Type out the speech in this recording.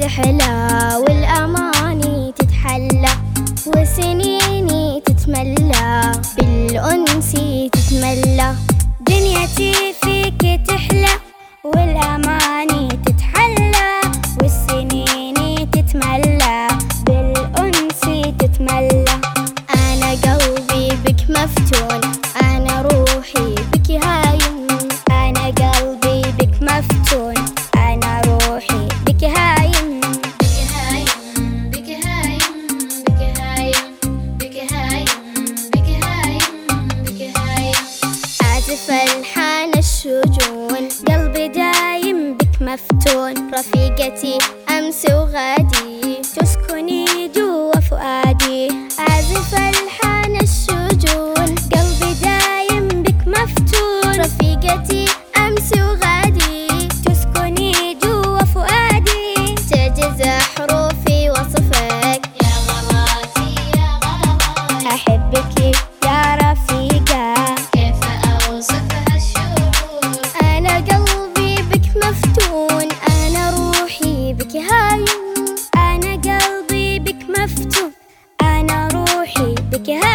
تحلى والأماني تتحلى وسنيني تتملى بالأنس تتملى. دنيتي فيك تحلى والأماني تتحلى والسنين تتملى بالأنس تتملى. أنا قلبي بك مفتون، أنا روحي بك هايم، أنا قلبي بك مفتون، أنا روحي بك هايم. بك هايم بك هايم بك هايم بك هايم بك هايم بك هايم. آسف ألحان الشجون قلبي دايم بك مفتون، رفيقتي أمس وغادي تسكني جوا فؤادي. آسف ألحان الشجون قلبي دايم بك مفتون، رفيقتي أمس وغادي تسكني جوا فؤادي. تعجز حروفي وصفك يا غلاتي يا غلاتي، أحبك يا رفيقة كيف أوصف هالشعور. أنا قلبي بك مفتون، أنا روحي بك هايم، أنا قلبي بك مفتون، أنا روحي بك هايم.